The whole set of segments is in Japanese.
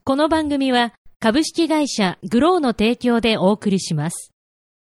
この番組は株式会社グローの提供でお送りします。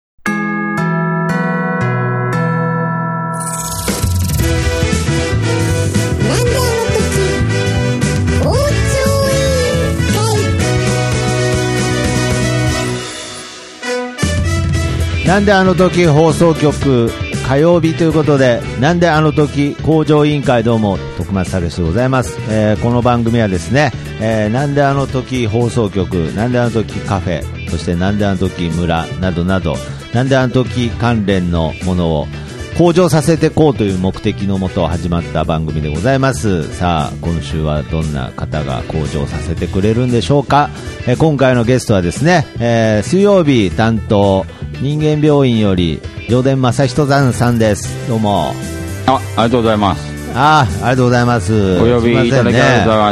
なんであの時放送局火曜日ということで、なんであの時向上委員会、どうも徳松武史でございます。この番組はですね、なんであの時放送局、なんであの時カフェ、そしてなんであの時村などなど、なんであの時関連のものを向上させていこうという目的のもと始まった番組でございます。さあ今週はどんな方が向上させてくれるんでしょうか。今回のゲストはですね、水曜日担当人間病院より上田正人さんです。どうも。 ありがとうございます。 ありがとうございます。 お呼びいただきありがとうございます。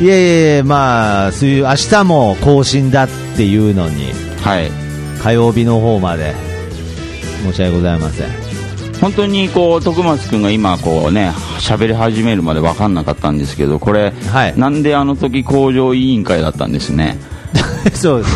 いえ、まあ明日も更新だっていうのに、 はい、 火曜日の方まで申し訳ございません。 本当にこう徳松君が今こうね喋り始めるまで分かんなかったんですけど、これ、はい、なんであの時向上委員会だったんですね。 そうです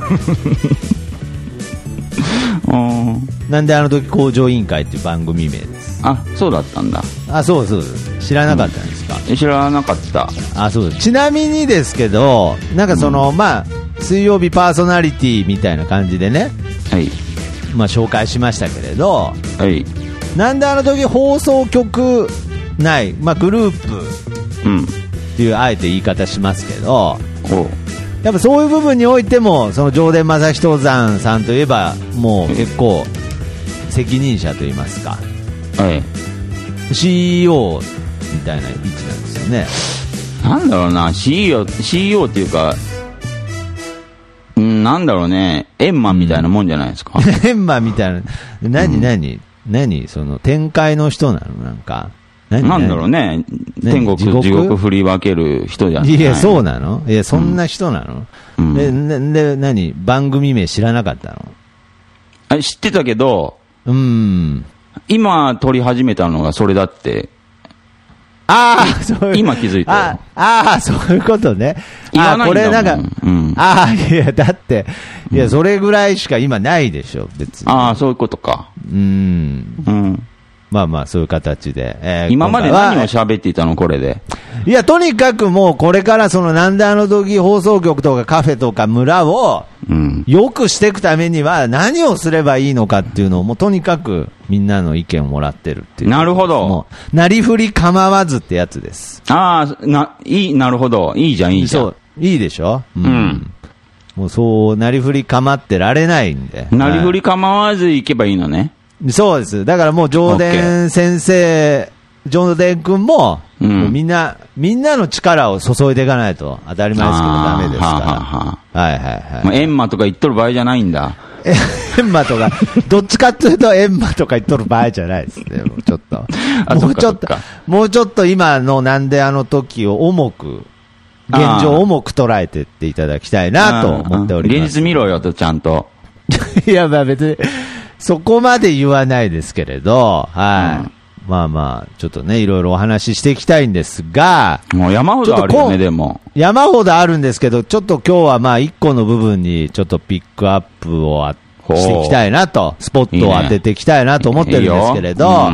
なんであの時向上委員会っていう番組名です。 あ、そうだったんだ。 そう知らなかったんですか。 知らなかった。 そうです。ちなみにですけど、なんかまあ水曜日パーソナリティみたいな感じでね、 はい、 まあ紹介しましたけれど、 はい、 なんであの時放送局内、まあグループっていうあえて言い方しますけど、やっぱそういう部分においてもその上田正人さんといえばもう結構責任者といいますか、 はい、 CEO みたいな位置なんですよね。 なんだろうな、 CEO っていうか、なんだろうね、エンマみたいなもんじゃないですか。 エンマみたいな、何その展開の人なの、なんかなんだろうね、天国地獄振り分ける人じゃない。 いや、そうなの。いや、そんな人なの。で何番組名知らなかったの。 知ってたけど、今撮り始めたのがそれだって。今気づいた。 そういうことね。 言わないんだもん。これなんか、いや、だって、いや、それぐらいしか今ないでしょ、別に。 そういうことか。 まあまあ、そういう形で。 今まで何を喋っていたの、これで。 いや、とにかくもう、これからなんであの時放送局とかカフェとか村を、良くしていくためには何をすればいいのかっていうのを、もうとにかくみんなの意見をもらってるっていう。 なるほど。 もう、なりふり構わずってやつです。 なるほど。いいじゃん。 そう、いいでしょ。もうそう、なりふり構ってられないんで。 なりふり構わずいけばいいのね。 そうです。だからもう上田先生、上田君も、もうみんなの力を注いでいかないと当たり前ですけどダメですから。 エンマとか言っとる場合じゃないんだ。 エンマとか、どっちかっていうとエンマとか言っとる場合じゃないですね。もうちょっと。もうちょっと今のなんであの時を現状を重く捉えてっていただきたいなと思っております。 現実見ろよと、ちゃんと。 いや、まあ別に、そこまで言わないですけれど、はい。まあまあ、ちょっとね、いろいろお話ししていきたいんですが、 もう山ほどあるよね、でも。 山ほどあるんですけど、ちょっと今日はまあ一個の部分にちょっとピックアップをしていきたいなと、スポットを当てていきたいなと思ってるんですけれど、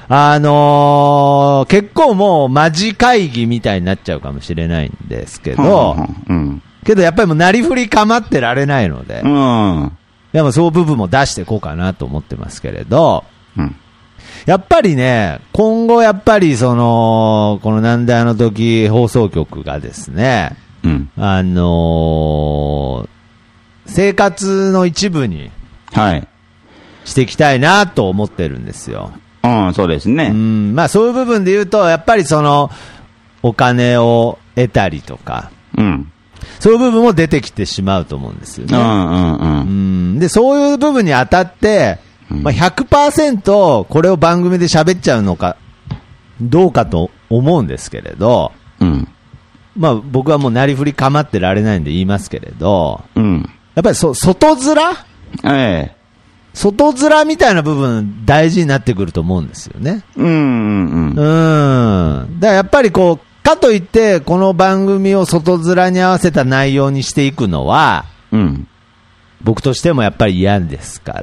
結構もうマジ会議みたいになっちゃうかもしれないんですけど、けどやっぱりもうなりふり構ってられないので、でもそういう部分も出していこうかなと思ってますけれど、やっぱりね、今後やっぱりこのなんであの時放送局がですね、生活の一部にしていきたいなと思ってるんですよ。 そうですね。 まあそういう部分で言うと、やっぱりお金を得たりとか、そういう部分も出てきてしまうと思うんですよね。で、そういう部分に当たって、100% これを番組で喋っちゃうのかどうかと思うんですけれど、まあ僕はもうなりふり構ってられないんで言いますけれど、やっぱり外面、外面みたいな部分大事になってくると思うんですよね。だからやっぱりかといって、この番組を外面に合わせた内容にしていくのは、うん、僕としてもやっぱり嫌ですから、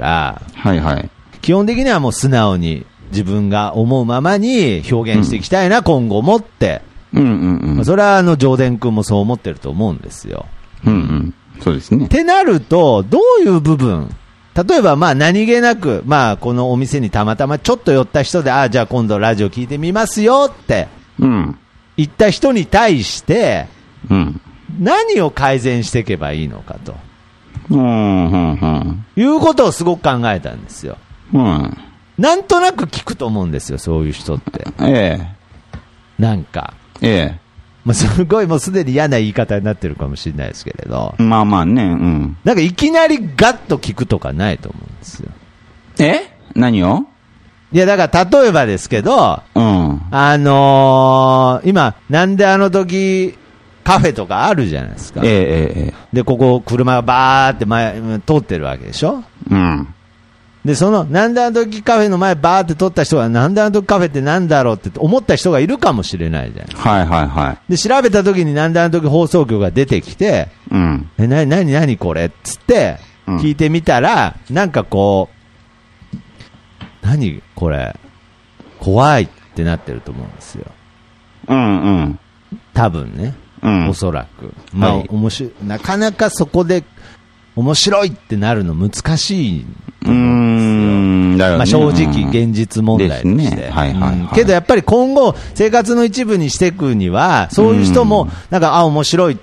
はいはい、 基本的にはもう素直に自分が思うままに表現していきたいな、うん、今後もって。うんうんうん、それは上田君もそう思ってると思うんですよ。 うんうん、そうですね。 ってなると、どういう部分、例えばまあ何気なく、まあこのお店にたまたまちょっと寄った人で、じゃあ今度ラジオ聞いてみますよって言った人に対して、うん、何を改善していけばいいのかと、いうことをすごく考えたんですよ。うん、なんとなく聞くと思うんですよ、そういう人って。なんか。まあ、すごいもうすでに嫌な言い方になってるかもしれないですけれど。 まあまあね、うん。 なんかいきなりガッと聞くとかないと思うんですよ。 何を？ いや、だから例えばですけど、うん。今、なんであの時、カフェとかあるじゃないですか。で、ここ車がバーって通ってるわけでしょ？うん。で、なんであの時カフェの前バーって撮った人が、なんであの時カフェってなんだろうって思った人がいるかもしれないじゃないですか。 はいはいはい。 で、調べた時になんであの時放送局が出てきて、うん。何これっつって、聞いてみたら、なんかこう、何これ、怖いってなってると思うんですよ。うんうん。多分ね。うん。おそらく。まあ、はい、なかなかそこで、面白いってなるの難しいと思うんですよ。まあ、正直現実問題として。けどやっぱり今後生活の一部にしていくには、そういう人もなんか面白いって、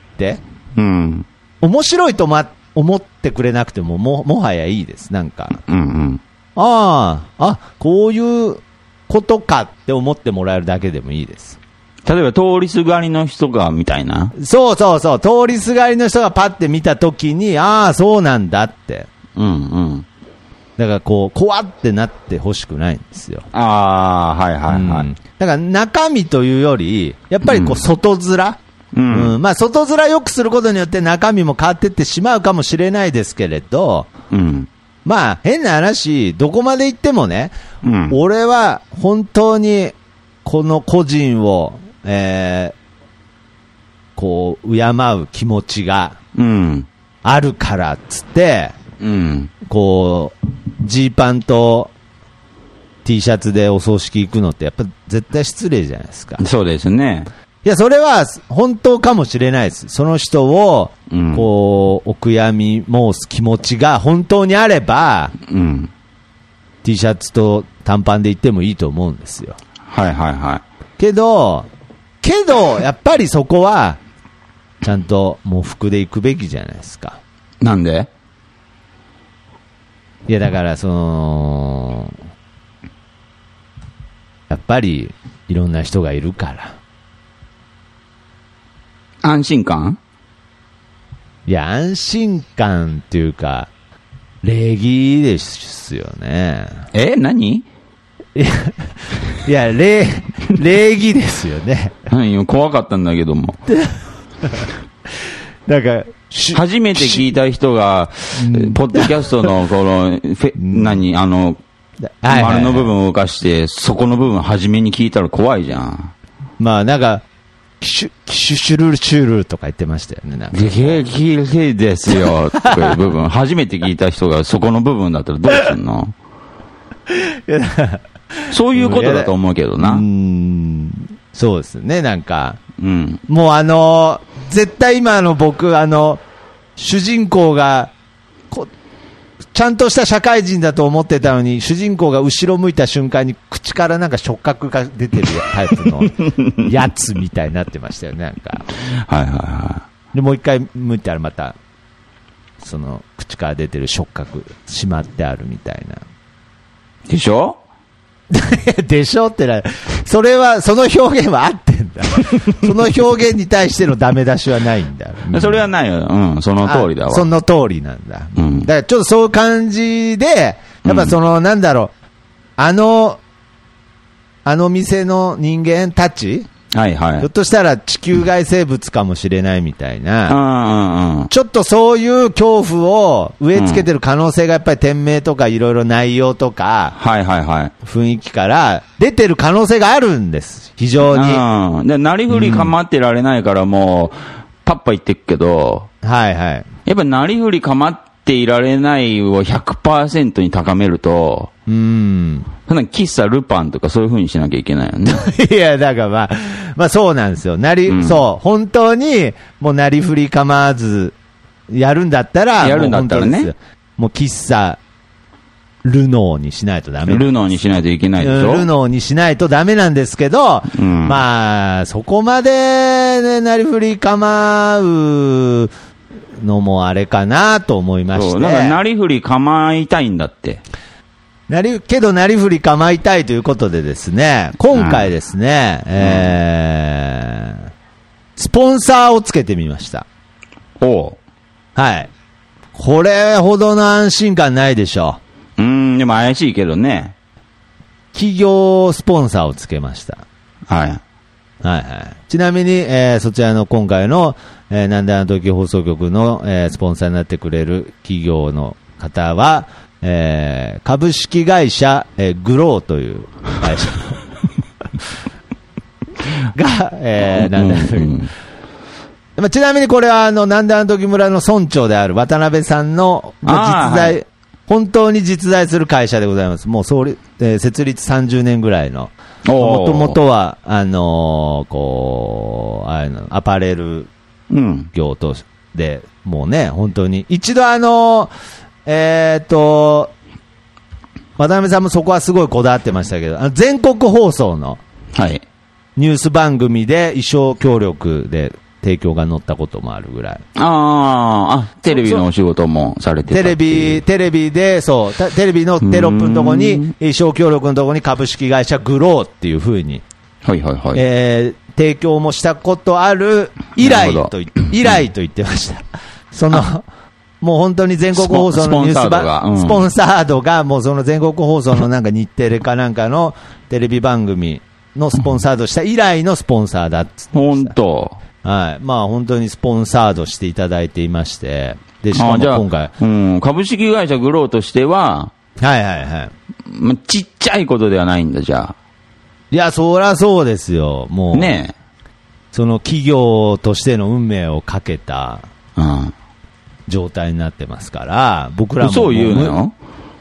うん、面白いと思ってくれなくてももはやいいです。なんか、うんうん、こういうことかって思ってもらえるだけでもいいです。 例えば通りすがりの人がみたいな。 そう、通りすがりの人がパッて見たときに、そうなんだって。うんうん。だからこう、怖ってなってほしくないんですよ。 はいはいはい。 だから中身というより、やっぱりこう、外面、まあ外面良くすることによって中身も変わっていってしまうかもしれないですけれど、まあ変な話、どこまで行ってもね、俺は本当にこの個人を、こう敬う気持ちがあるからっつって、こうジーパンと T シャツでお葬式行くのってやっぱ絶対失礼じゃないですか。 そうですね。 いや、それは本当かもしれないです。その人をこうお悔やみ申す気持ちが本当にあれば、T シャツと短パンで行ってもいいと思うんですよ。 はいはいはい。 けどやっぱりそこはちゃんと喪服で行くべきじゃないですか。 なんで？ いやだからやっぱりいろんな人がいるから。 安心感？ いや、安心感っていうか礼儀ですよね。 何？ いや、礼儀ですよね。 怖かったんだけども。 なんか初めて聞いた人が、ポッドキャストのこの丸の部分を動かして、そこの部分初めに聞いたら怖いじゃん。 まあなんかシュルルシュルルとか言ってましたよね。なんかゲですよとかいう部分初めて聞いた人がそこの部分だったらどうすんの？いやそういうことだと思うけどな。 そうですね、なんか、もう絶対今僕主人公がちゃんとした社会人だと思ってたのに、主人公が後ろ向いた瞬間に口からなんか触覚が出てるタイプのやつみたいになってましたよね、なんか。 はいはいはい。 でもう一回向いたらまたその口から出てる触覚しまってあるみたいな。 でしょ？ でしょってその表現は合ってんだ。その表現に対してのダメ出しはないんだ。 それはないよ。その通りだわ。 その通りなんだ。だからちょっとそういう感じで、やっぱなんだろう、あの店の人間たち、はいはい、ひょっとしたら地球外生物かもしれないみたいな、ちょっとそういう恐怖を植え付けてる可能性がやっぱり店名とかいろいろ内容とか、雰囲気から出てる可能性があるんです非常に。 うん。で、なりふり構ってられないからもう、パッパ言ってくけど、 はいはい。 やっぱなりふり構っていられないを 100% に高めると、そんな喫茶ルパンとかそういう風にしなきゃいけないよね。 いや、だからまあそうなんですよ。そう、本当に、もうなりふり構わず、やるんだったら、 ね。 もう喫茶、ルノーにしないとダメ。 ルノーにしないといけないでしょ。 ルノーにしないとダメなんですけど、まあ、そこまで、ね、なりふり構うのもあれかなと思いまして。 そう、だからなりふり構いたいんだって。 けどなりふり構いたいということでですね、今回ですね、スポンサーをつけてみました。 おう。 はい。これほどの安心感ないでしょう。 でも怪しいけどね。 企業スポンサーをつけました。 はい。 はいはい。ちなみに、そちらの今回の、なんであの時放送局の、スポンサーになってくれる企業の方は、株式会社、グローという会社が、なんであの時、ちなみにこれはなんであの時村の村長である渡辺さんの実在、はい、本当に実在する会社でございます。もう設立30年ぐらいの。もともとは、こう、アパレル業とで、もうね、本当に。一度渡辺さんもそこはすごいこだわってましたけど、全国放送のニュース番組で衣装協力で提供が載ったこともあるぐらい。 テレビのお仕事もされてた。 テレビで、そう、テレビのテロップのとこに、衣装協力のとこに株式会社グローっていう風に、 はいはいはい。 提供もしたことある以来と言ってました。もう本当に全国放送のニューススポンサードが、もうその全国放送のなんか日テレかなんかのテレビ番組のスポンサードした以来のスポンサーだっつって。 本当。 はい。まあ本当にスポンサードしていただいていまして。で、しかも今回。 株式会社グローとしては、 はいはいはい。 ちっちゃいことではないんだ、じゃあ。 いや、そりゃそうですよ。もう。ねえ。その企業としての運命をかけた、状態になってますから、僕らも。 そう言うのよ。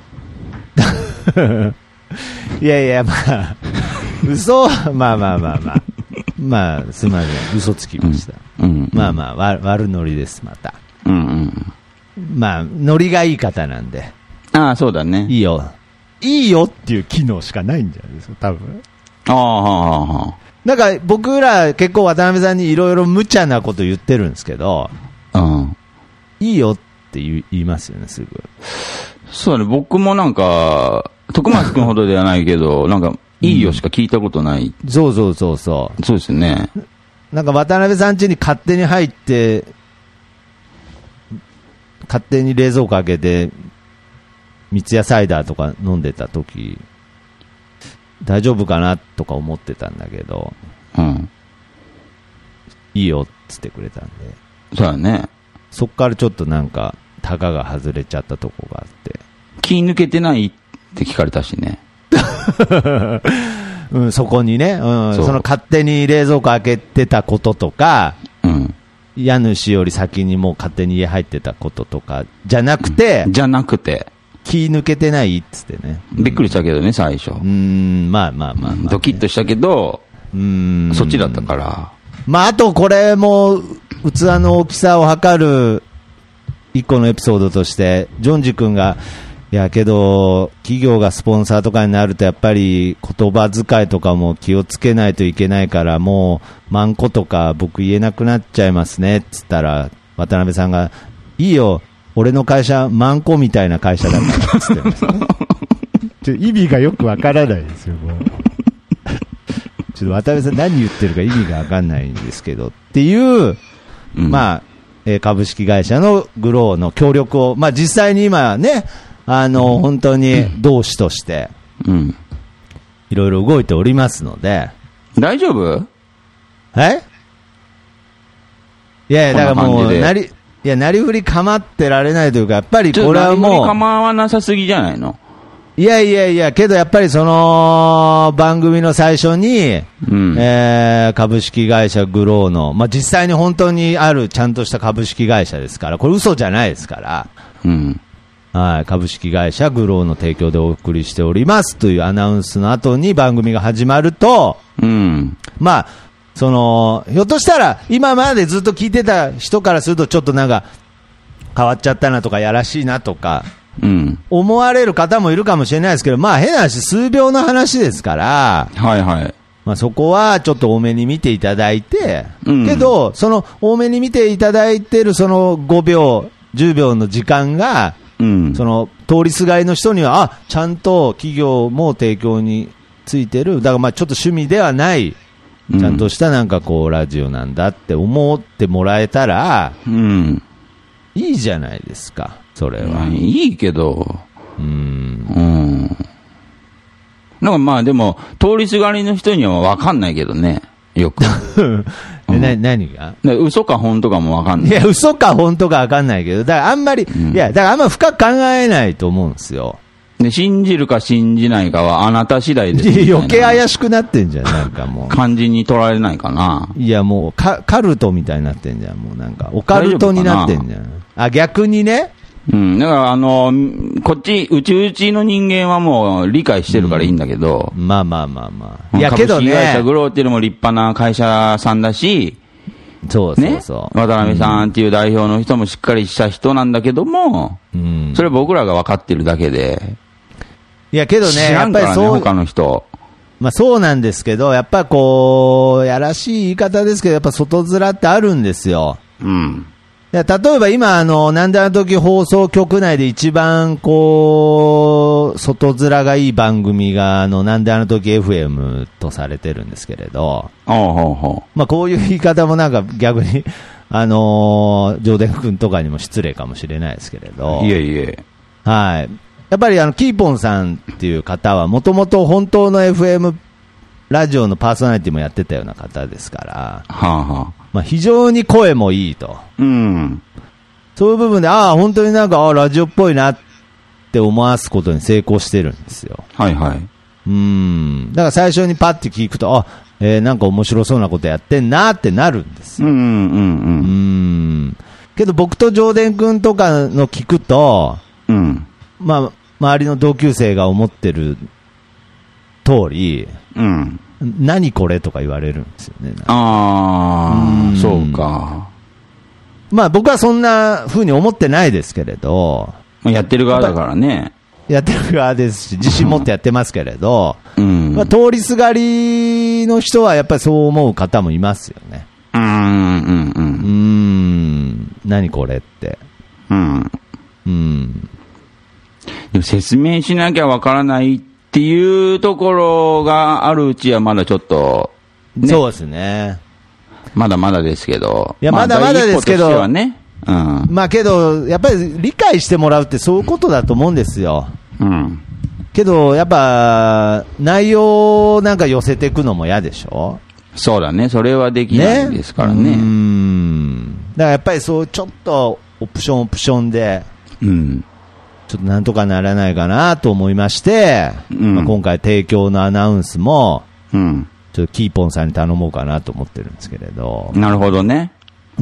いやいや、まあ、まあ、すみません、嘘つきました。まあまあ、悪ノリです、また。まあ、ノリがいい方なんで。 ああ、そうだね。 いいよっていう機能しかないんじゃないですか、多分。なんか、僕ら結構渡辺さんにいろいろ無茶なこと言ってるんですけど、いいよって言いますよね、すぐ。 そうだね、僕もなんか、徳松君ほどではないけど、なんか、いいよしか聞いたことない。 そう。 そうですね。 なんか渡辺さん家に勝手に入って、勝手に冷蔵庫開けて、三ツ矢サイダーとか飲んでた時、大丈夫かなとか思ってたんだけど、いいよっつってくれたんで。 そうだね。 そっからちょっとなんか、タガが外れちゃったとこがあって。 気抜けてないって聞かれたしね。 そこにね、その勝手に冷蔵庫開けてたこととか、家主より先にもう勝手に家入ってたこととか、じゃなくて、気抜けてないっつってね。 びっくりしたけどね、最初。 まあ、 ドキッとしたけど、そっちだったから。 まあ、あとこれも、器の大きさを測る一個のエピソードとして、ジョンジ君が、いやけど、企業がスポンサーとかになるとやっぱり言葉遣いとかも気をつけないといけないから、もう、マンコとか僕言えなくなっちゃいますね、つったら、渡辺さんが、いいよ、俺の会社、マンコみたいな会社だから、つってましたね。意味がよくわからないですよ、もう。ちょっと渡辺さん何言ってるか意味がわかんないんですけど、っていう、まあ、株式会社のグローの協力を、まあ実際に今ね、本当に同志として、いろいろ動いておりますので。 大丈夫？ いや、だからもう、なりふり構ってられないというか、やっぱりこれはもう。 なりふり構わなさすぎじゃないの？ いやいやいや、けどやっぱりその番組の最初に、株式会社グローの、まあ、実際に本当にあるちゃんとした株式会社ですから、これ嘘じゃないですから、はい、株式会社グローの提供でお送りしておりますというアナウンスの後に番組が始まると、まあ、ひょっとしたら今までずっと聞いてた人からするとちょっとなんか変わっちゃったなとかやらしいなとか、思われる方もいるかもしれないですけど、まあ変な話、数秒の話ですから、 はいはい。 まあそこはちょっと多めに見ていただいて、けど、その多めに見ていただいてるその5秒、10秒の時間が、その通りすがりの人には、あ、ちゃんと企業も提供についてる、だからまあちょっと趣味ではない、ちゃんとしたなんかこうラジオなんだって思ってもらえたら、いいじゃないですか。それは。 いいけど。なんかまあでも、通りすがりの人には分かんないけどね。よく。 何が嘘か本当かも分かんない。 いや、嘘か本当か分かんないけど、だからあんまり、いや、だからあんま深く考えないと思うんですよ。 で、信じるか信じないかはあなた次第です。 余計怪しくなってんじゃん、なんかもう。 漢字に取られないかな。 いや、もうカルトみたいになってんじゃん、もうなんか、オカルトになってんじゃん。あ、逆にね。だからこっち、うちの人間はもう理解してるからいいんだけど。 まあ。いや、けどね。 株式会社グローっていうのも立派な会社さんだし、 そう。 渡辺さんっていう代表の人もしっかりした人なんだけども、それ僕らが分かってるだけで。 いや、けどね、 知らんからね、他の人。 まあそうなんですけど、やっぱこう、やらしい言い方ですけど、やっぱ外面ってあるんですよ。例えば今、なんであの時放送局内で一番こう、外面がいい番組が、なんであの時 FM とされてるんですけれど、まあこういう言い方もなんか逆に、上田君とかにも失礼かもしれないですけれど。 いえ。 はい。やっぱりキーポンさんっていう方は、もともと本当の FM ラジオのパーソナリティもやってたような方ですから、まあ非常に声もいいと。そういう部分で、本当になんか、ラジオっぽいなって思わすことに成功してるんですよ。だから最初にパッて聞くと、なんか面白そうなことやってんなってなるんですよ。けど僕と上田君とかの聞くと、まあ、周りの同級生が思ってる通り、何これとか言われるんですよね。 そうか。 まあ僕はそんな風に思ってないですけれど。 やってる側だからね。 やってる側ですし、自信持ってやってますけれど、まあ、通りすがりの人はやっぱりそう思う方もいますよね。何これって。 でも説明しなきゃわからないっていうところがあるうちはまだちょっと、 ね、そうですね。 まだまだですけど。 いや、まだまだですけど。 はね。 まあけど、やっぱり理解してもらうってそういうことだと思うんですよ。けど、やっぱ、内容をなんか寄せていくのも嫌でしょ？ そうだね。それはできないですからね。 だからやっぱりそう、ちょっとオプションで、ちょっとなんとかならないかなと思いまして、まあ、今回提供のアナウンスも、ちょっとキーポンさんに頼もうかなと思ってるんですけれど。 なるほどね。 ま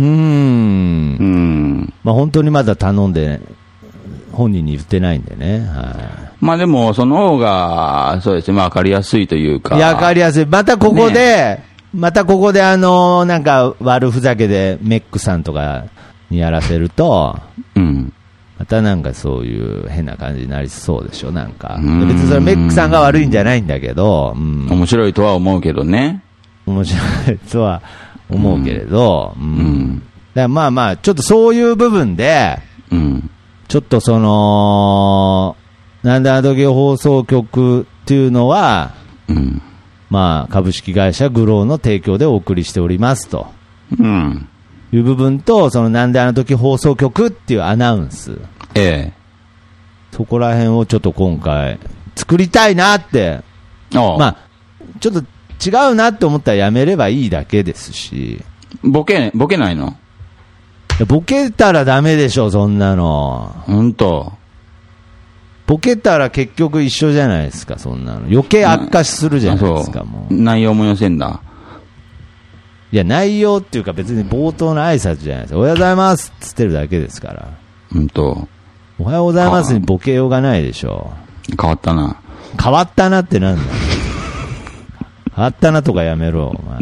あ本当にまだ頼んで、本人に言ってないんでね。 まあでも、その方が、そうですね、まあ分かりやすいというか。 分かりやすい。またここで、なんか悪ふざけでメックさんとかにやらせると、またなんかそういう変な感じになりそうでしょ、なんか。別にそれメックさんが悪いんじゃないんだけど、 面白いとは思うけどね。 面白いとは思うけれど、だからまあまあ、ちょっとそういう部分で、ちょっとその、なんであの時放送局っていうのは、まあ、株式会社グローの提供でお送りしておりますと。いう部分と、そのなんであの時放送局っていうアナウンス。そこら辺をちょっと今回作りたいなって。まあ、ちょっと違うなって思ったらやめればいいだけですし。 ボケないの？ ボケたらダメでしょ、そんなの。 ほんと。 ボケたら結局一緒じゃないですか、そんなの。余計悪化するじゃないですか、もう。 内容も寄せんだ。 いや、内容っていうか別に冒頭の挨拶じゃないですか。おはようございますっつってるだけですから。おはようございますにボケようがないでしょ。 変わったな。 変わったなってなんだよ。変わったなとかやめろ、お前。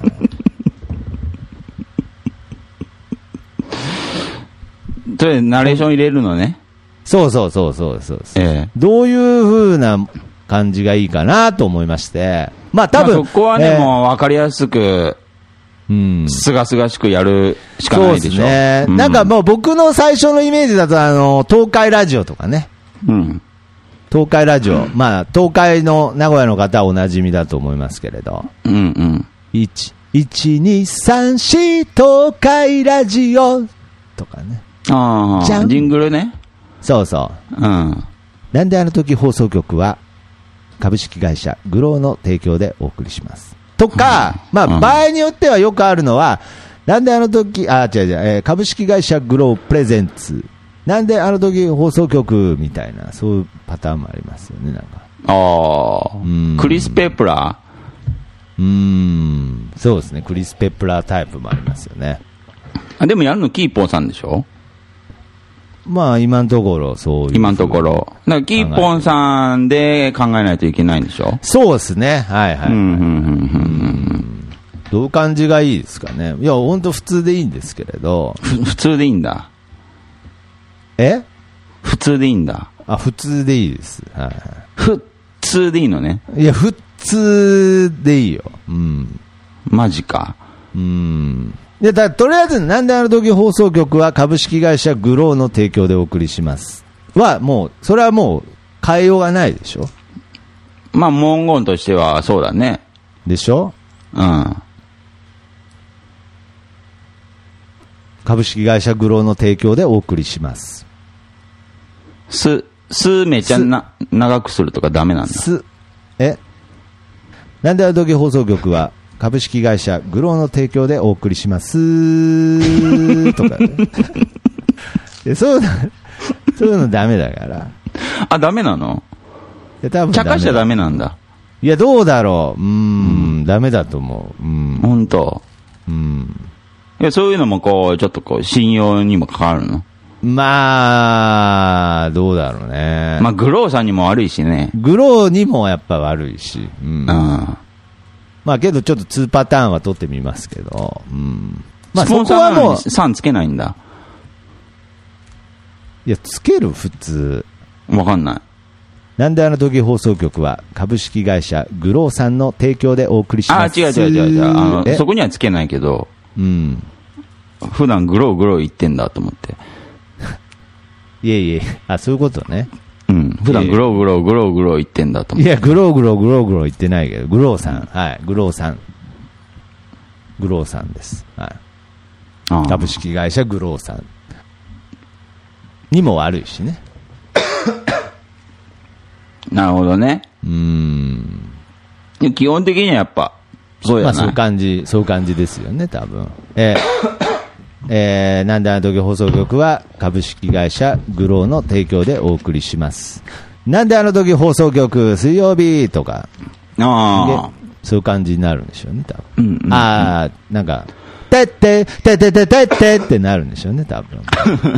それナレーション入れるのね。 そう。どういう風な感じがいいかなと思いまして。まあ多分。 そこはね、もう分かりやすく、すがすがしくやるしかないでしょ。 そうですね。なんかもう僕の最初のイメージだと東海ラジオとかね。東海ラジオ。まあ東海の名古屋の方はお馴染みだと思いますけれど。1、2、3、4東海ラジオとかね。 ああ、ジングルね。 そう。なんであの時放送局は株式会社グローの提供でお送りします。とか、まあ場合によってはよくあるのは、なんであの時、株式会社グロープレゼンツ。なんであの時放送局みたいな、そういうパターンもありますよね、なんか。 クリス・ペプラー。そうですね、クリス・ペプラータイプもありますよね。 でもやるのキーポンさんでしょ。 まあ今のところそういう。 今のところ。だからキーポンさんで考えないといけないんでしょ。 そうですね。はい。どういう感じがいいですかね。いや、本当普通でいいんですけれど。 普通でいいんだ。普通でいいんだ。 普通でいいです。はい。 普通でいいのね。 いや、普通でいいよ。 マジか。 で、とりあえず、なんであの時放送局は株式会社グローの提供でお送りします。もう、それはもう変えようがないでしょ。 まあ、文言としてはそうだね。 でしょ。株式会社グローの提供でお送りします。 めっちゃ長くするとかダメなんだ。 なんであの時放送局は株式会社グローの提供でお送りしますとか、ね、そういうのダメだから。 ダメなの？ 多分茶化しちゃダメなんだ。 いや、どうだろう。ダメだと思う。 本当。いや、そういうのもちょっと信用にも関わるの？ まあ、どうだろうね。 まあ、グローさんにも悪いしね。 グローにもやっぱ悪いし。まあ、けどちょっと2パターンは取ってみますけど。まあ、そこはもう。 3つけないんだ。 いや、つける普通。 わかんない。 なんであの時放送局は株式会社グローさんの提供でお送りします。 違う。そこにはつけないけど。普段グロー言ってんだと思って。 いえ、そういうことね。 普段グロー言ってんだと思って。 いや、グロー言ってないけど、グローさん。はい、グローさんです。はい。株式会社グローさんにも悪いしね。 なるほどね。基本的にはやっぱ、そうやな。 そういう感じですよね、多分。なんであの時放送局は株式会社グローの提供でお送りします。なんであの時放送局水曜日とか。そういう感じになるんでしょうね、多分。なんか、てってってなるんでしょうね、多分。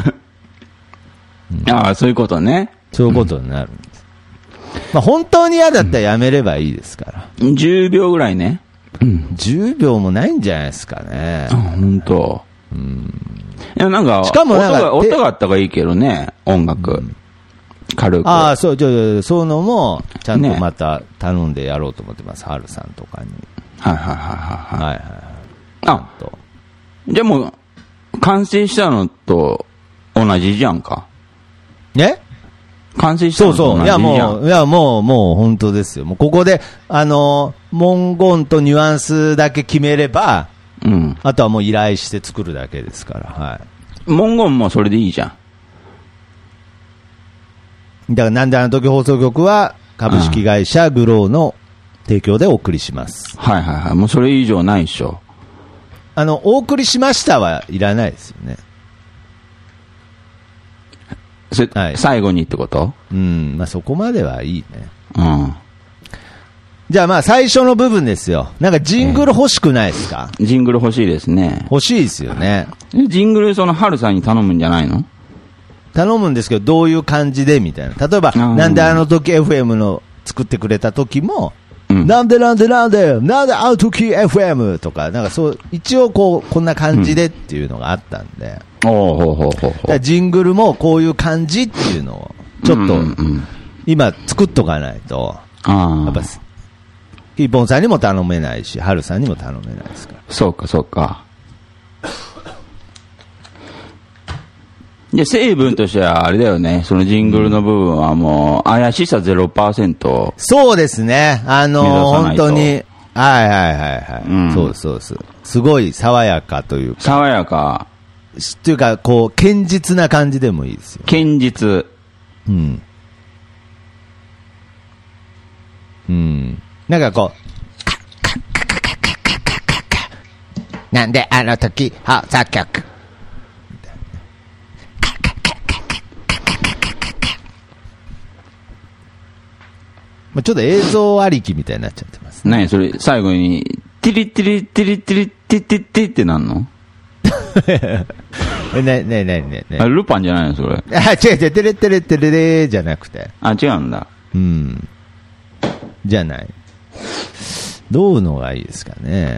そういうことね。 そういうことになるんです。まあ、本当に嫌だったらやめればいいですから。 10秒ぐらいね。 10秒もないんじゃないですかね。 本当。いや、なんか、 しかもなんか音があった方がいいけどね、音楽。軽く。 そういうのも、ちゃんとまた頼んでやろうと思ってます、ハルさんとかに。はい。 じゃあもう、完成したのと同じじゃんか。 ね？ 完成したのと同じじゃん。 いや、もう本当ですよ。もうここで、文言とニュアンスだけ決めれば、あとはもう依頼して作るだけですから、はい。 文言もそれでいいじゃん。だからなんであの時放送局は株式会社グローの提供でお送りします。 もうそれ以上ないでしょ。 お送りしましたはいらないですよね。 はい、 最後にってこと？ まあそこまではいいね。 うん。 じゃあまあ最初の部分ですよ。なんかジングル欲しくないですか？ ジングル欲しいですね。 欲しいですよね。 ジングルハルさんに頼むんじゃないの？ 頼むんですけど、どういう感じでみたいな。例えば、なんであの時 FM の作ってくれた時も、なんであの時 FM とか、なんかそう、一応こんな感じでっていうのがあったんで。ジングルもこういう感じっていうのを、ちょっと、今作っとかないと、やっぱ、ヒーポンさんにも頼めないし、ハルさんにも頼めないですから。 そうか、そうか。で、成分としてはあれだよね、そのジングルの部分はもう、怪しさ 0%。 そうですね。本当に。はい。そうです。すごい爽やかというか。 爽やか。 っていうか、こう、堅実な感じでもいいですよ。 堅実。 なんかこう、なんであの時放送局。ちょっと映像ありきみたいになっちゃってますね。 何それ、最後に、ティリティリティリティリティティティってなんの？ ね。 あ、ルパンじゃないのそれ。 違う、テレテレテレレじゃなくて。 違うんだ。 じゃない。どうのがいいですかね。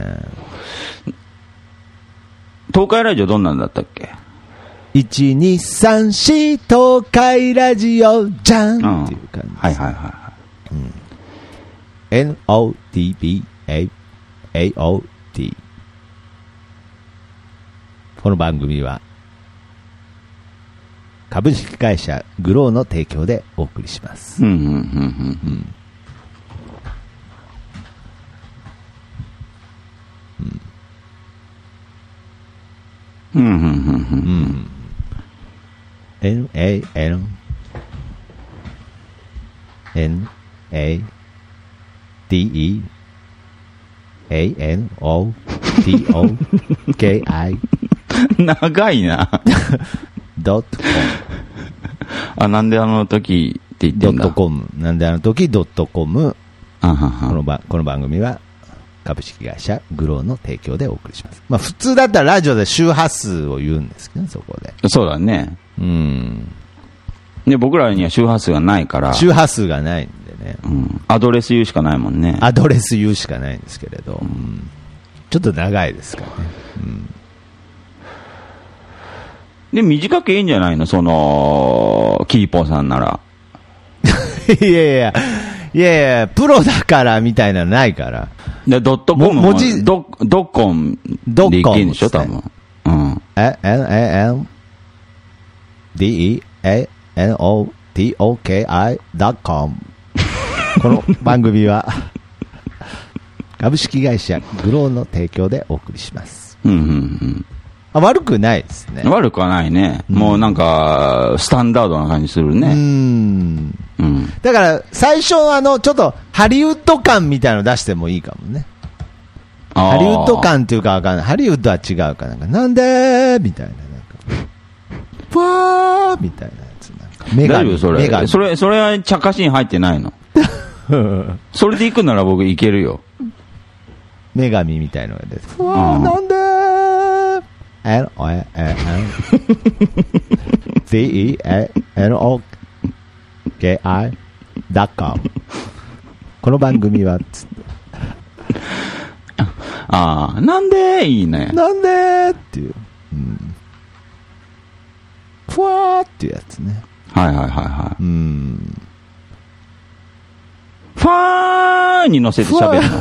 東海ラジオどんなんだったっけ ？1234東海ラジオじゃんっていう感じです。 はい。 NOTBAAOT。この番組は株式会社グローの提供でお送りします。NANADEANOTOKI 長いな。 ドットコム。 なんであの時って言ってんだ。 ドットコム。なんであの時ドットコム。この番組は株式会社グローの提供でお送りします。まあ普通だったらラジオで周波数を言うんですけどね、そこで。 そうだね。で、僕らには周波数がないから。 周波数がないんでね。 アドレス言うしかないもんね。 アドレス言うしかないんですけれど。ちょっと長いですからね。 で、短くいいんじゃないのキーポーさんなら。 いや、プロだからみたいなのないから。 で、ドットコムも、ドッコンでいけんでしょ、多分。 NANDEANOTOKI.com この番組は株式会社グローの提供でお送りします。悪くないですね。 悪くはないね。もうなんか、スタンダードな感じするね。 だから、最初ちょっとハリウッド感みたいなの出してもいいかもね。ハリウッド感っていうかわかんない。ハリウッドは違うかなんでーみたいな。ふわーみたいなやつ。 大丈夫それは茶化しに入ってないの。それで行くなら僕行けるよ。 女神みたいのが出て。ふわーなんでーNOTEANOKI.com この番組はなんでいいね。 なんでっていう。ふわーっていうやつね。 ファーに乗せて喋るの。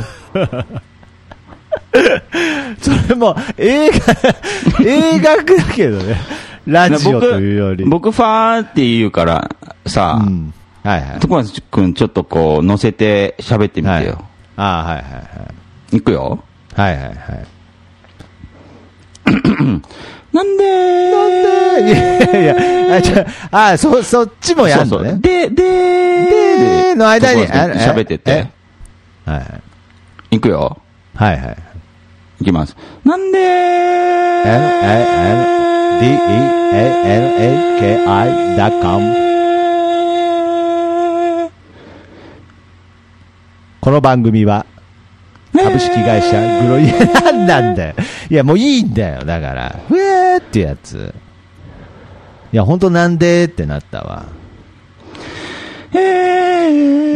それも映画だけどね。ラジオというより。 僕ファーって言うからさ、徳松くんちょっとこう乗せて喋ってみてよ。いくよ。なんでいや、そっちもやるのね。 での間に喋ってて。いくよ。いきます。なんで DEANAKI.com。この番組は株式会社グロ、いや、なんなんだよ。いや、もういいんだよ。だから、ふえーってやつ。いや、ほんとなんでってなったわ。いや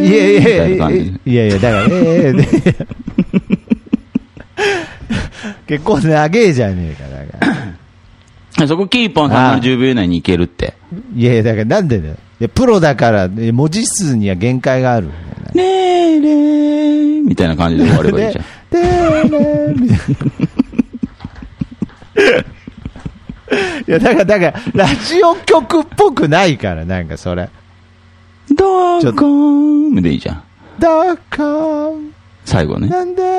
だから、結構長えじゃねえか、だから。 そこキーポンさんの10秒以内にいけるって。 いやだからなんでだよ。いやプロだから、文字数には限界がある。 ねえねえみたいな感じで終わればいいじゃん。 ねえねえみたいな。いやだからラジオ局っぽくないからなんかそれ。 ドッコーンでいいじゃん。 ドッコーン。最後ね。なんで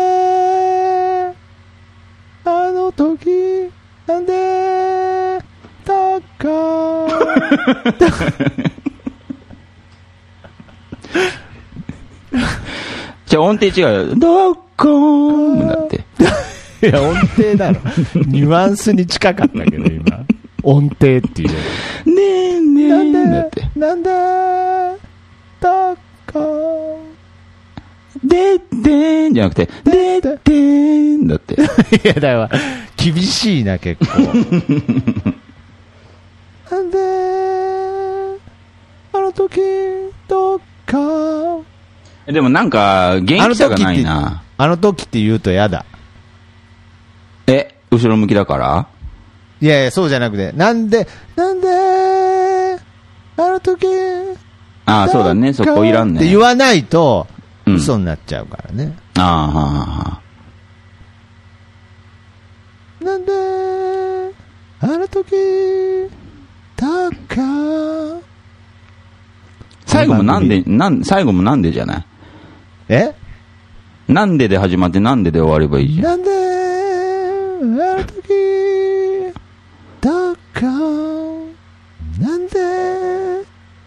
あの時なんでドッコーン。 じゃあ音程違うよ。ドッコーンだって。 いや音程だろ。ニュアンスに近かったけど今。音程っていう。ねえねえだって。 なんでドッコーン。 でってーんじゃなくて、でってーんだって。いやだから厳しいな結構。なんであの時どっか。 でもなんか元気さがないな。 あの時って言うとやだ。 後ろ向きだから？ いやいやそうじゃなくて、なんであの時。 ああそうだね、そこいらんね。 って言わないと嘘になっちゃうからね。 ああ。なんであの時だか。 最後もなんでじゃない？なんでで始まってなんでで終わればいいじゃん。 なんであの時だか。なんで。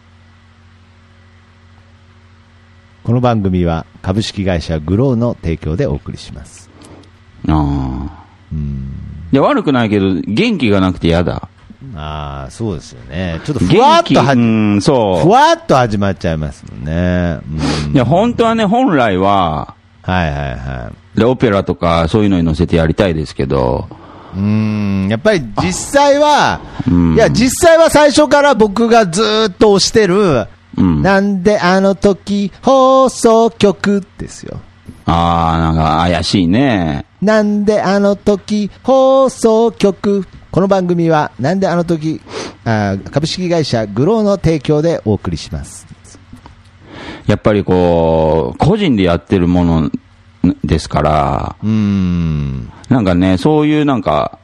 この番組は株式会社グローの提供でお送りします。 いや悪くないけど元気がなくて嫌だ。 ああそうですよね。ちょっとふわっとふわっと始まっちゃいますもんね。 いや本当はね、本来はでオペラとかそういうのに乗せてやりたいですけど、 やっぱり実際は、いや実際は最初から僕がずーっと推してる、なんであの時放送局ですよ。 ああなんか怪しいね。 なんであの時放送局。この番組はなんであの時株式会社グローの提供でお送りします。 やっぱりこう個人でやってるものですから、なんかねそういうなんか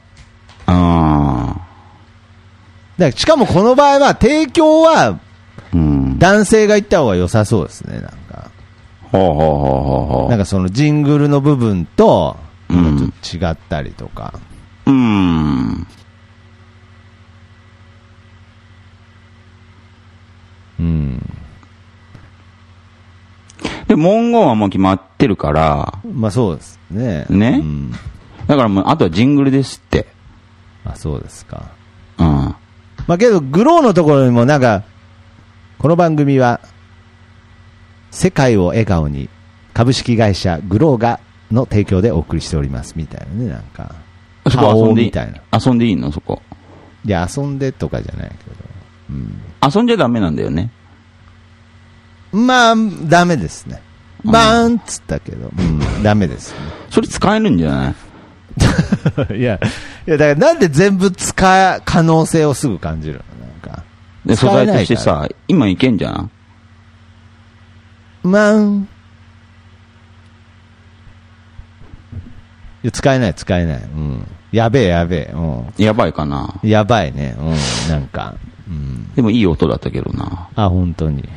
しかもこの場合は提供は男性が言った方が良さそうですね。なんかなんかそのジングルの部分とちょっと違ったりとか。 で文言はもう決まってるから。 まあそうですね。 だからもうあとはジングルですって。 あそうですか。まあけどグローのところにもなんかこの番組は世界を笑顔に株式会社グローがの提供でお送りしておりますみたいなね。なんかそこ遊んでいいみたいな。遊んでいいのそこ？ いや遊んでとかじゃないけど、遊んじゃダメなんだよね。 まあダメですね。バーンっつったけど、ダメですね。 それ使えるんじゃない？ いやだからなんで全部可能性をすぐ感じるの？なんかで素材としてさ今いけんじゃん。 使えない。やべえ。 やばいかな。 やばいね。なんか。 でもいい音だったけどな。 あ、本当に。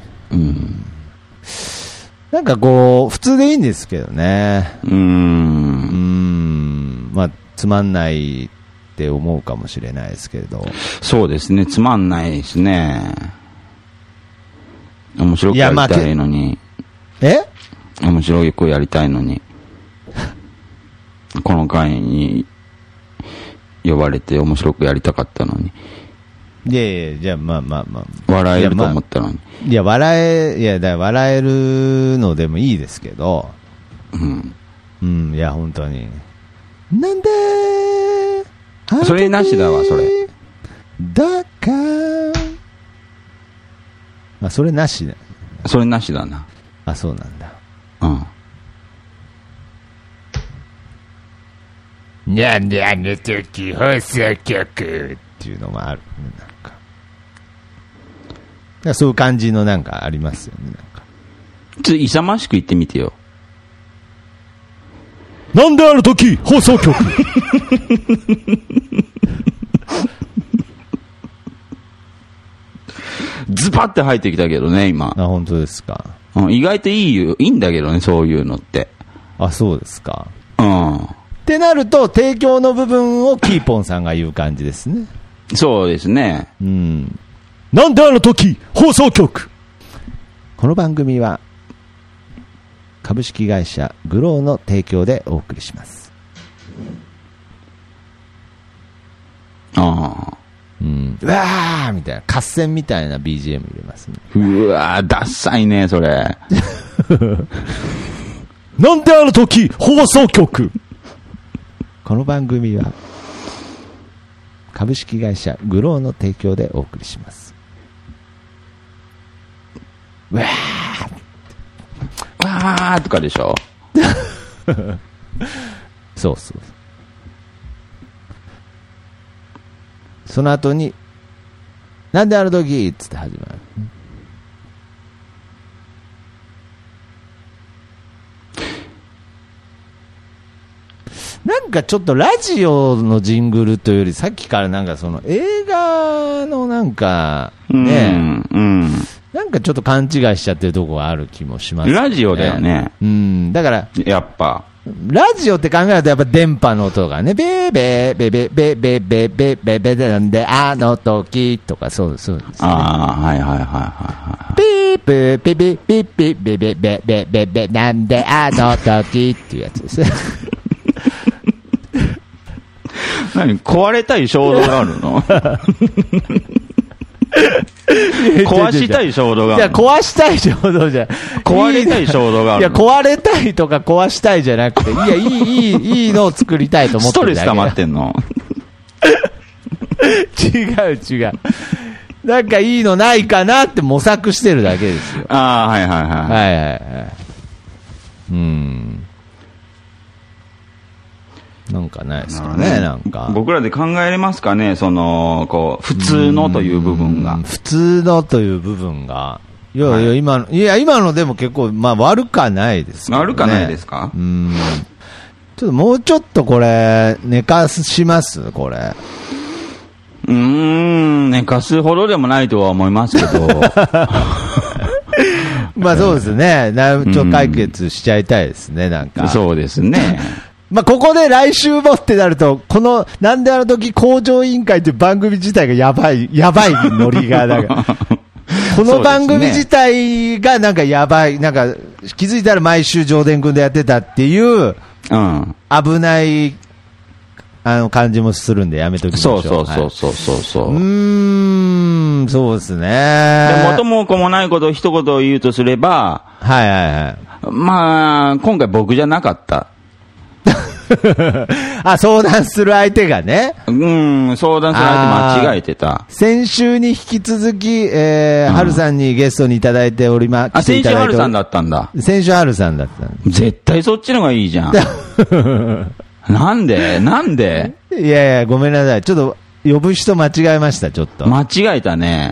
なんかこう、普通でいいんですけどね。まあ、つまんないって思うかもしれないですけど。 そうですね、つまんないですね。面白くやりたいのに。面白くやりたいのに。この回に呼ばれて面白くやりたかったのに。 いやいや、じゃあまあまあまあ。 笑えると思ったのに。 いや、だから笑えるのでもいいですけど。うん、いや、本当に。なんでそれなしだわ、それ。 だから、それなしだ。 それなしだな。 あ、そうなんだ。なんであの時放送局っていうのもある。なんかそういう感じのなんかありますよね。なんかちょっと勇ましく言ってみてよ。 なんであの時放送局ズバッて入ってきたけどね、今。 あ、本当ですか。 意外といいんだけどね、そういうのって。 あ、そうですか。 ってなると、提供の部分をキーポンさんが言う感じですね。 そうですね。 なんであの時放送局。この番組は株式会社グローの提供でお送りします。うわーみたいな合戦みたいな BGM 入れますね。 うわーダッサいねそれ。 なんであの時放送局。この番組は株式会社グローの提供でお送りします。わーとかでしょ。 そう。その後になんであの時っつって始まる。なんかちょっとラジオのジングルというより、さっきからなんかその映画のなんかね、なんかちょっと勘違いしちゃってるところがある気もしますね。 ラジオだよね。 だからやっぱラジオって考えるとやっぱ電波の音がね、ベーベーベーベーベーベーベーベーベーベーなんであの時とかそうですね。 はい。 ピープーピピピピベベベベベベなんであの時っていうやつですね。 何壊れたい衝動があるの？壊したい衝動があるの？いや壊したい衝動じゃ壊れたい衝動があるの？ いや壊れたいとか壊したいじゃなくて、いやいいのを作りたいと思ってるだけ。 ストレス溜まってんの？ 違う。なんかいいのないかなって模索してるだけですよ。はい。なんかないですかね、なんか。 僕らで考えれますかね、その、こう、普通のという部分が。 普通のという部分が。いや、今のでも結構、悪くはないですかね。 悪くはないですか？ ちょっともうちょっとこれ、寝かしますこれ。 寝かすほどでもないとは思いますけど。 そうですね。ちょっと解決しちゃいたいですね、なんか。 そうですね。 ここで来週もってなると、この、なんであの時向上委員会という番組自体がやばいノリが、なんか、この番組自体がなんかやばい、なんか、気づいたら毎週上田君でやってたっていう、危ない、感じもするんでやめときましょう。 そう。 そうですね。 元も子もないことを一言言うとすれば、今回僕じゃなかった。 相談する相手がね。 相談する相手間違えてた。 先週に引き続き、春さんにゲストにいただいております。 先週春さんだったんだ。 先週春さんだった。 絶対そっちの方がいいじゃん。なんでいや、ごめんなさい。ちょっと、呼ぶ人間違えました、ちょっと。 間違えたね。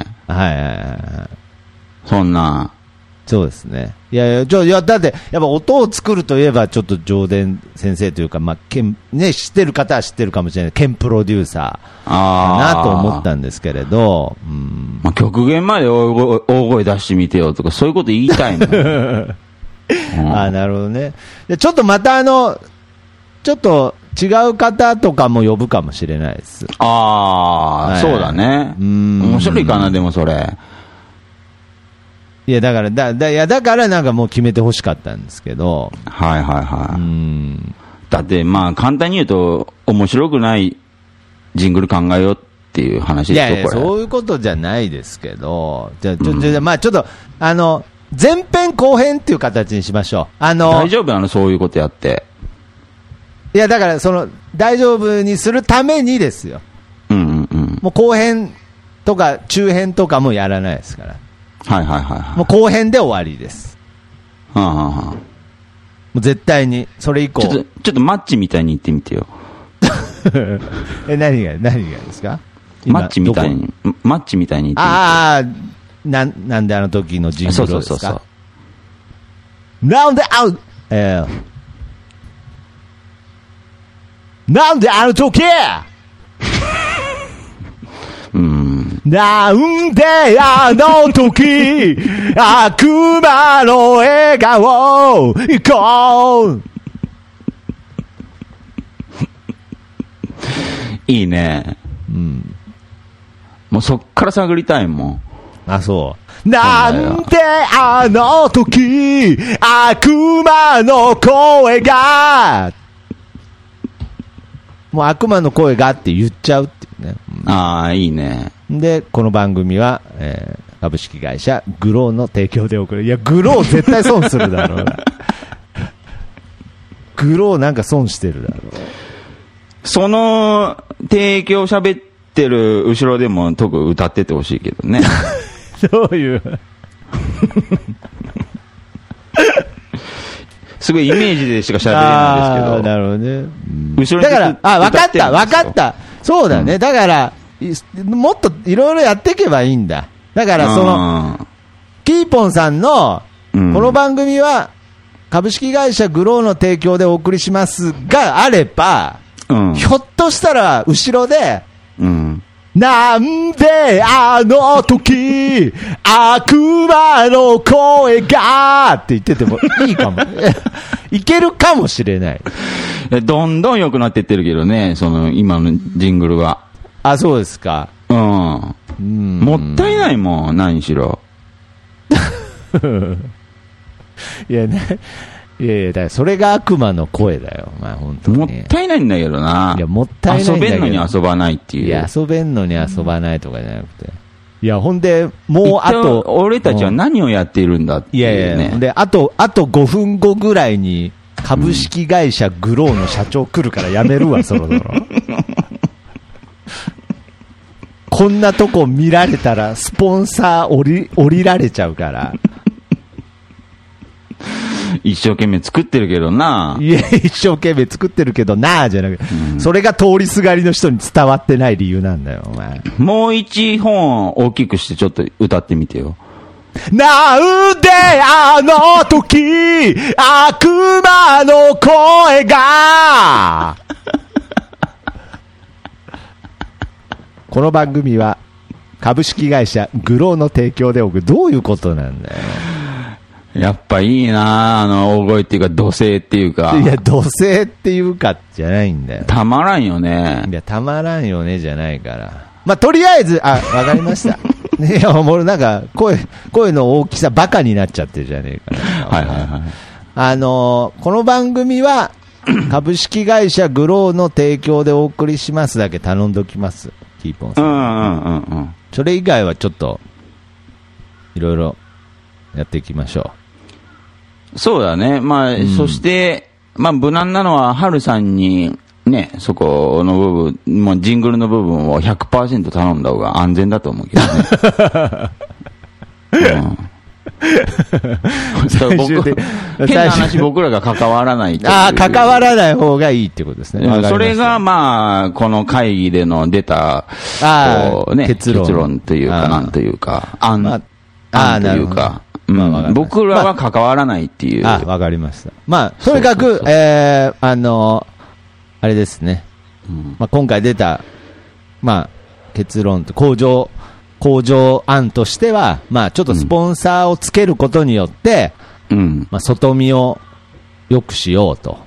そんな。 そうですね。いや、だって、やっぱ音を作るといえば、ちょっと上田先生というか、知ってる方は知ってるかもしれない、兼プロデューサーかなと思ったんですけれど、 極限まで大声出してみてよとか、そういうこと言いたいもん。 なるほどね。でちょっとまたちょっと違う方とかも呼ぶかもしれないです。そうだね。面白いかな、でもそれ。 いや、だからなんかもう決めてほしかったんですけど。 だって簡単に言うと面白くないジングル考えようっていう話でしょ、 いやいや、 これ。 そういうことじゃないですけど、まあちょっと、前編後編っていう形にしましょう。 大丈夫そういうことやって。 いや、だから、大丈夫にするためにですよ。 うんうんうん。 もう後編とか中編とかもやらないですから。 はいはいはいはい。 もう後編で終わりです。 はあはあはあ、 もう絶対に、それ以降。 ちょっとマッチみたいに言ってみてよ。 何がですか？ マッチみたいに言ってみて。 ああ、なんであの時のジングルですか？ そうそう。 なんであの時なんであの時悪魔の笑顔行こういいね。もうそっから探りたいもん。 あ、そう。なんであの時悪魔の声がもう悪魔の声がって言っちゃうっていうね。 ああ、いいね。 で、この番組は、株式会社グローの提供で送る。いや、グロー絶対損するだろうな。グローなんか損してるだろう。 その提供喋ってる後ろでも特に歌っててほしいけどね。 どういうすごいイメージでしか喋れないですけど。 なるほどね。 後ろにだから、わかった。そうだね。だから、もっといろいろやっていけばいいんだ。だから、キーポンさんの、この番組は、株式会社グローの提供でお送りしますがあれば、ひょっとしたら、後ろで、なんであの時悪魔の声がって言っててもいいかも。いけるかもしれない。 どんどん良くなっていってるけどね、今のジングルは。 あ、そうですか。 もったいないもん、何しろ。 いやね。いや、だからそれが悪魔の声だよ。まあ本当に。 もったいないんだけどな。 いや、もったいないんだけど。 遊べんのに遊ばないっていう。 いや、遊べんのに遊ばないとかじゃなくて。いや、ほんで、もうあと。 俺たちは何をやっているんだっていうね。 いや、で、あと5分後ぐらいに、株式会社グローの社長来るからやめるわ、そろそろ。こんなとこ見られたら、スポンサー降りられちゃうから。 一生懸命作ってるけどな。 いや、一生懸命作ってるけどなじゃなくて、それが通りすがりの人に伝わってない理由なんだよ、お前。 もう一本大きくしてちょっと歌ってみてよ。 なんであの時悪魔の声がこの番組は株式会社グローの提供でおく。どういうことなんだよ。 やっぱいいな、大声っていうか土星っていうか。 いや、土星っていうかじゃないんだよ。 たまらんよね。 いや、たまらんよねじゃないから。まあ、とりあえず、わかりました。いや、もうなんか、声の大きさバカになっちゃってるじゃねえかな。 はいはいはい。 この番組は、株式会社グローの提供でお送りしますだけ頼んでおきます。キーポンさん。それ以外はちょっと、いろいろやっていきましょう。 そうだね。まあ、そして、まあ、無難なのは、ハルさんに、ね、そこの部分、もうジングルの部分を 100% 頼んだ方が安全だと思うけどね。変な話、僕らが関わらないという。 関わらない方がいいってことですね。 それが、まあ、この会議での出た、結論というか、なんというか、案というか、僕らは関わらないっていう。 わかりました。まあ、とにかく、あれですね。まあ、今回出た、まあ、結論と、向上案としては、まあ、ちょっとスポンサーをつけることによって、まあ、外見を良くしようと。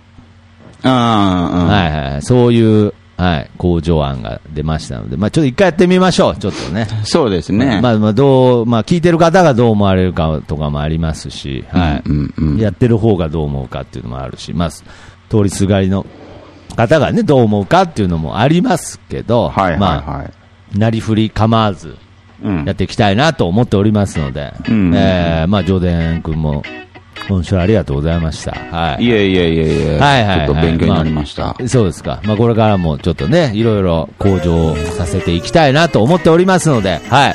そういう、向上案が出ましたので、まあ、ちょっと一回やってみましょう、ちょっとね。 そうですね。 まあ、聞いてる方がどう思われるかとかもありますし、やってる方がどう思うかっていうのもあるし、まあ、通りすがりの方がね、どう思うかっていうのもありますけど、 はいはいはい。 まあ、なりふり構わず、やっていきたいなと思っておりますので、まあ、ジョーデン君も、今週ありがとうございました。はい。 いえ。はいはい。ちょっと勉強になりました。 まあ、そうですか。まあ、これからもちょっとね、いろいろ向上させていきたいなと思っておりますので、はい。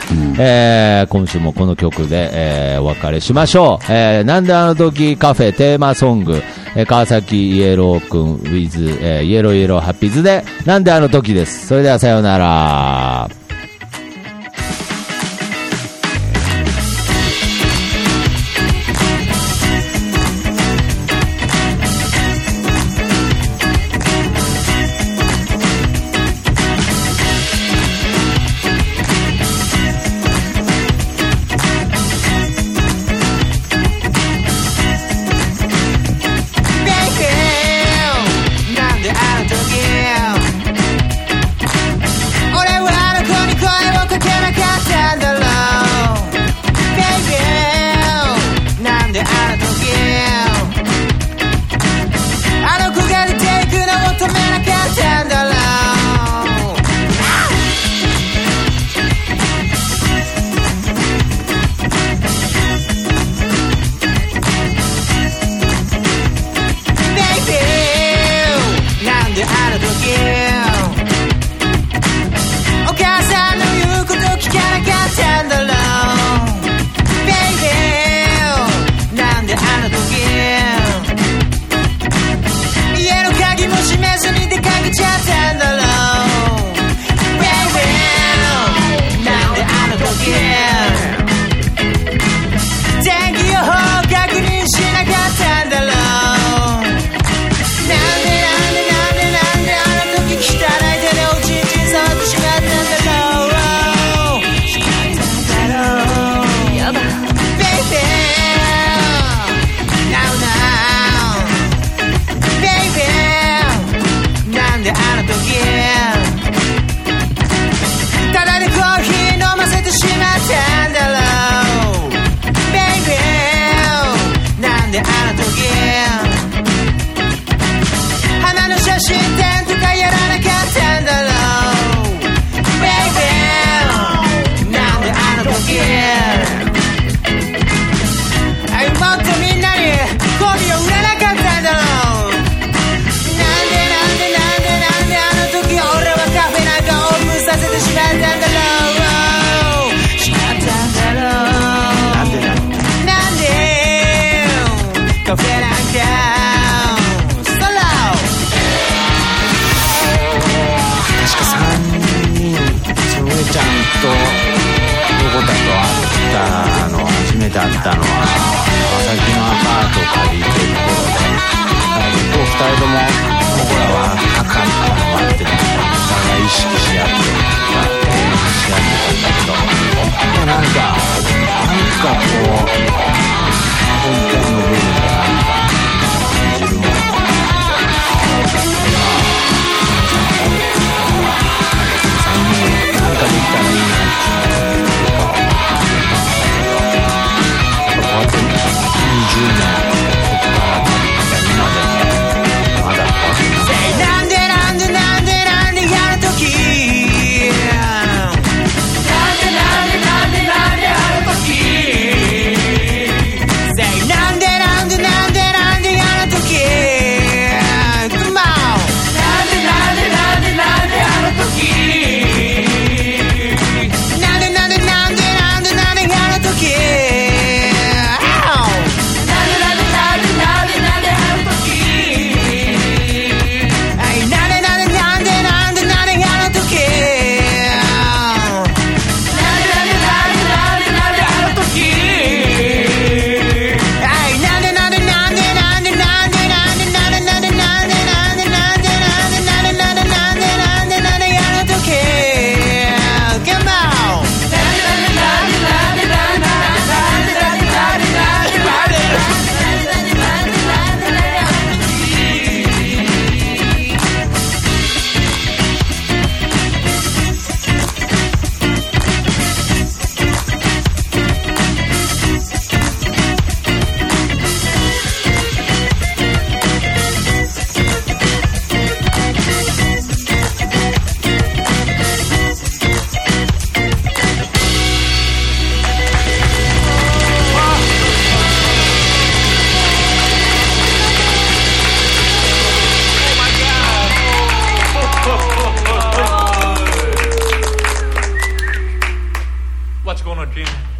今週もこの曲で、お別れしましょう。なんであの時カフェテーマソング、川崎イエロー君 with、イエローイエローハッピーズで、なんであの時です。それではさようなら。だったのは川崎のアパートを借りてる頃で、2人とも僕らは高いから待ってたんだけど、お互い意識し合ってし合ってたんだけど、なんかこう本当の部分がなんか感じるものがなんかできたらいいなっていうこうやって20年そこから今でもまだこうやってなんでやるときなんでやるときなんでやるとき gonna change.